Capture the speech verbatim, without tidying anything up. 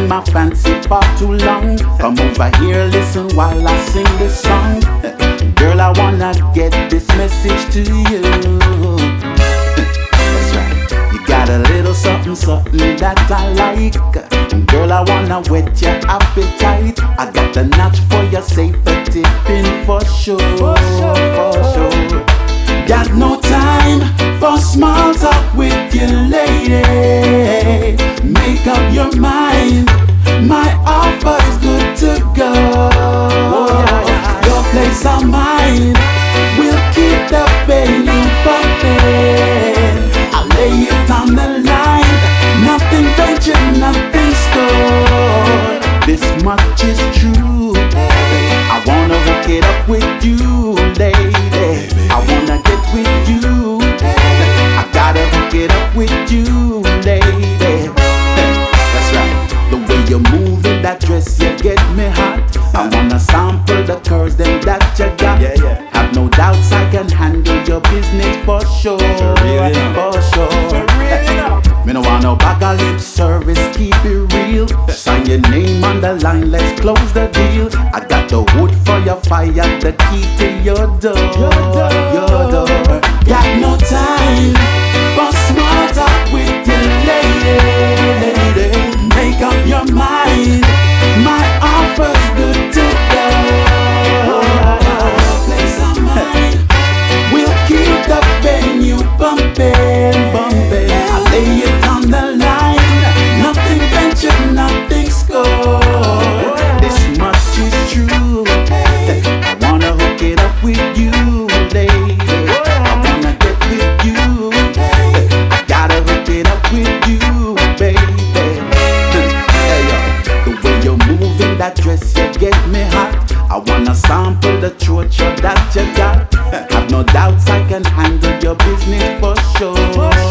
tickling my fancy for too long. Come over here, listen while I sing this song. Girl, I wanna get this message to you. That's right. You got a little something, something that I like. Girl, I wanna whet your appetite. I got the notch for your safer tipping for sure. For sure, for sure. Got no time for small talk with you, lady. Make up your mind, my offer's good to go. Your place or mine, we'll keep the venue pumping. I'll lay it on the line, nothing ventured, nothing scored. This much is true, I wanna hook it up with you, lady. I wanna get with you, I gotta hook it up with you, lady. That's right, the way you move in that dress, you get me hot. I wanna sample the curves then that you got. Yeah, yeah. Have no doubts I can handle your business for sure. For real, you know. For sure. For real, you know. Me no want no bag of lip service, keep it real. Sign your name on the line, let's close the deal. I got the wood for your fire, the key to your door. Your door. Your door. Got no time for small talk with your lady. Make up your mind, my offer's good to go. Place on mine, we'll keep the venue bumping, bumping. I lay it on the line, nothing ventured, nothing scored. This much is true, I wanna hook it up with you, lady. I wanna get with you, I gotta hook it up with you, baby. Hey, yo, the way you're moving that dress, you get me hot. I wanna sample the throat shot that you got. Have no doubts I can handle your business for sure.